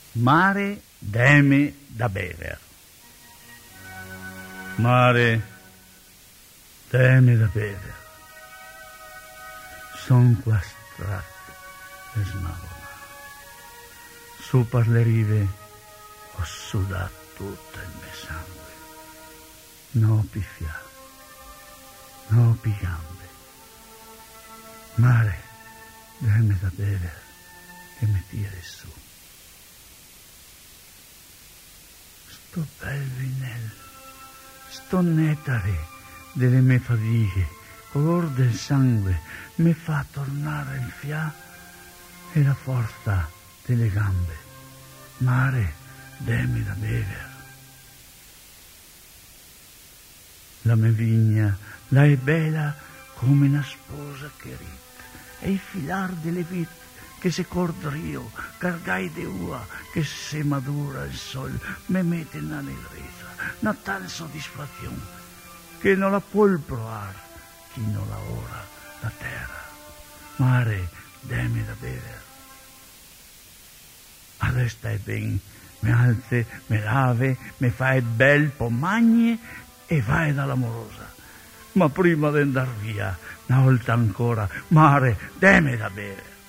Mare, deme da bever. Mare, deme da bever. Son qua strate e smavona. Su per le rive ho sudato tutto il mio sangue. No pifia, no gambe. Mare, deme da bever che mi tiri su. Sto bel vinel, sto nettare delle mie fatiche, color del sangue, mi fa tornare il fià e la forza delle gambe. Mare, deme da bever. La mia vigna, la è bella come una sposa che rit, e il filar delle vite che se cordrio, cargai de ua, che se madura il sol, me mette una negreza, una tal soddisfazione, che non la può provar chi non la ora la terra. Mare, deme da bever. Adesso stai ben, me alze, me lave, me fai bel pomagne e vai dall'amorosa. Ma prima di andar via, una volta ancora, mare, deme da bere.